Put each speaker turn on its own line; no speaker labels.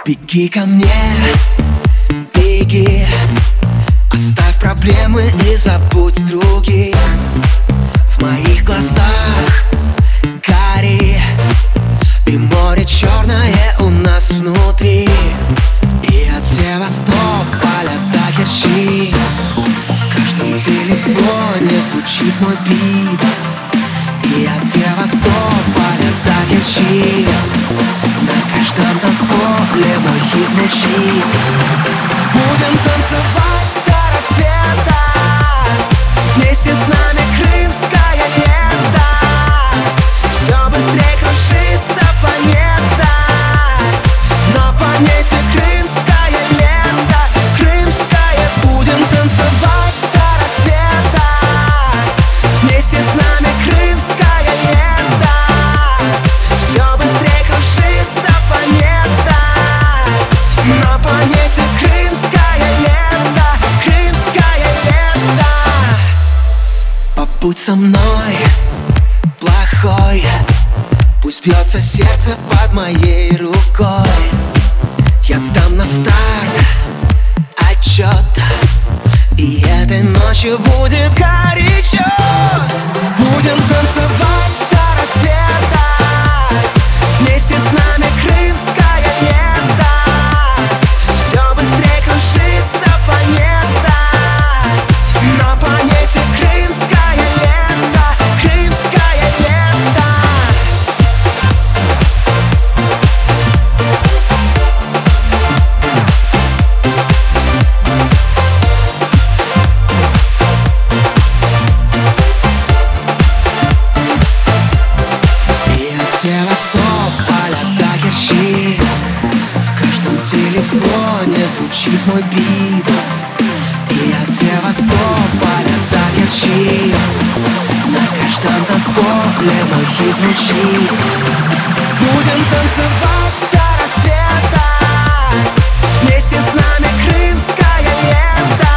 Беги ко мне, беги, оставь проблемы и забудь других. В моих глазах гори, и море черное у нас внутри. И от Севастополя до Керчи в каждом телефоне звучит мой бит. И от Севастополя до Керчи на каждом танцполе мой хит звучит. Будем танцевать до рассвета, вместе с нами крымская лента. Все быстрее кружится планета, на планете крымская лента. Крымская, будем танцевать до рассвета, вместе с нами крымская лента. Все быстрее кружится планета, на планете крымская лента. Крымская лента. Побудь со мной, плохой, пусть бьется сердце под моей рукой. Я дам на старт отчет, и этой ночью будет горячо. Будем танцевать до рассвета, вместе с нами крымская лента. Все быстрее кружится планета, на планете крымская лента. Крымская лента. Севастополя до Керчи в каждом телефоне звучит мой бит. И от Севастополя до Керчи на каждом танцполе мой хит звучит. Будем танцевать до рассвета, вместе с нами крымская лента.